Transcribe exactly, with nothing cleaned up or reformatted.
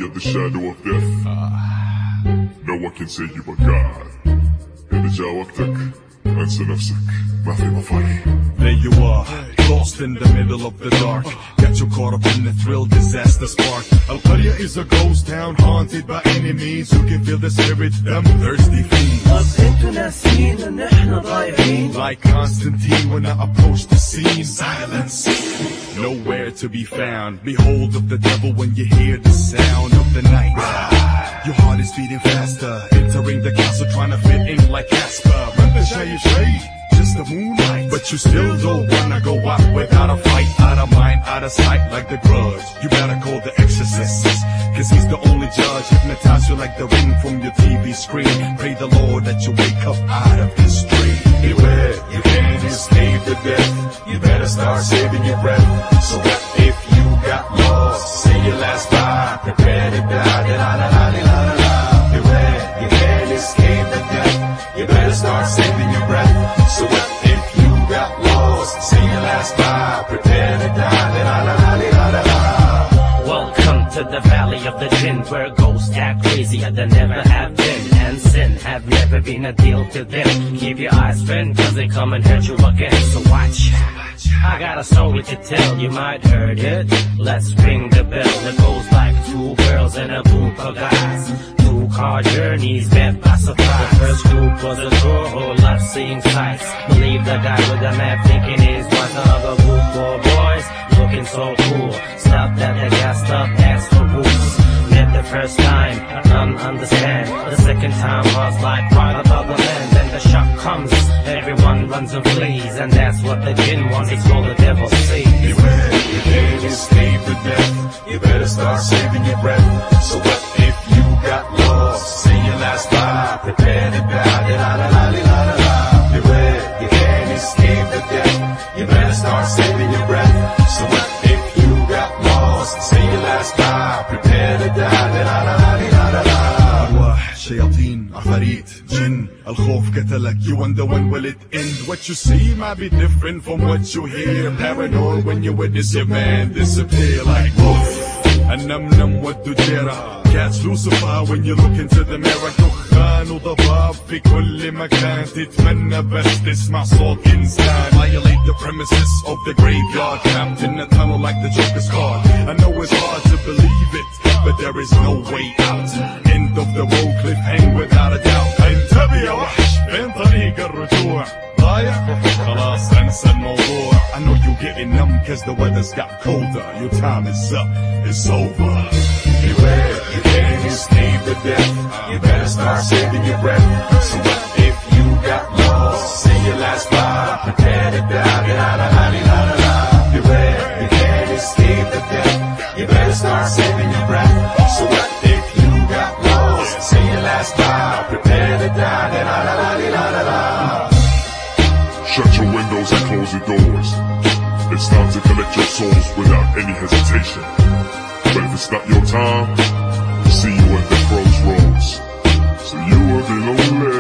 the shadow of death. No one can save you but God. إذا جاء وقتك انسى نفسك ما في مفر. There you are, lost in the middle of the dark. Got you caught up in the thrill, disaster spark. Al-Qarya is a ghost town haunted by enemies who can feel the spirit, them thirsty fiends. طب انتوا ناسين ان احنا ضايعين. Like Constantine when I approach the scene. Silence, nowhere to be found. Behold of the devil when you hear the sound of the night. Your heart is beating faster, entering the castle trying to fit in like Casper. Remember Shay Shay, just the moonlight. But you still don't wanna go out without a fight. Out of mind, out of sight like the Grudge. You better call the exorcist, cause he's the only judge. Hypnotize you like the ring from your T V screen. Pray the Lord that you wake up out of this dream. Beware, you can't escape the death. You better start saving your breath. So what if you got lost? Say your last bye, prepare to die. Da, da, da, da, da, da. Beware, you can't escape the death. You better start saving your breath. So what if you got lost? Say your last bye, prepare to die. Da, da, da, da, da, da. Welcome to the valley of the jinn, where ghosts act crazier than never have been, and sin have never been a deal to them. Keep your eyes open, cause they come and hurt you again. So watch, I got a story to tell, you might heard it. Let's ring the bell. It goes like two girls and a group of guys. Two car journeys met by surprise. The first group was a tour, whole lot seeing sights. Believe the guy with the map thinking he's was the other group of boys looking so cool. Stopped at the gas stop, asked for boots. Met the first time, none understand. The second time was like right above the land. Then the shock comes, everyone runs and flees, and that's what the jinn wants. It's all the devil sees. Beware, you can't escape the death. You better start saving your breath. So what if you got lost? Say your last bye, prepare to die. Da, da, da, da, da, da. Beware, you can't escape the death. You better start saving your breath. So what if you got lost? Say your last bye, prepare to die. Da, da, da, da, da, da. أرواح شياطين عفاريت جن الخوف قتلك. You wonder when will it end? What you see might be different from what you hear. Paranoid when you witness your man disappear like woof. النمنم والدجيرة. Catch Lucifer when you look into the mirror. دخان وضباب في كل مكان. تتمنى بس تسمع صوت إنسان. Violate the premises of the graveyard. Trapped in a tunnel like the Joker's card. I know it's hard to believe it, but there is no way out. End of the road, cliffhang without a doubt. انتبه يا وحش بين طريق الرجوع. ضايع خلاص انسى الموضوع. I know you're getting numb cause the weather's got colder. Your time is up, it's over. Beware, you can't escape the death. You better start saving your breath. So what if you got lost? Say your last bye, prepare to die. Da, da, da, da, da, da. Beware, you can't escape the death. You better start saving your breath. So what if you got lost? Say your last bye, prepare to die. Da, da, da, da, da, da. Shut your windows and close your doors. It's time to collect your souls without any hesitation. But if it's not your time, see you at the crossroads. So you will be lonely.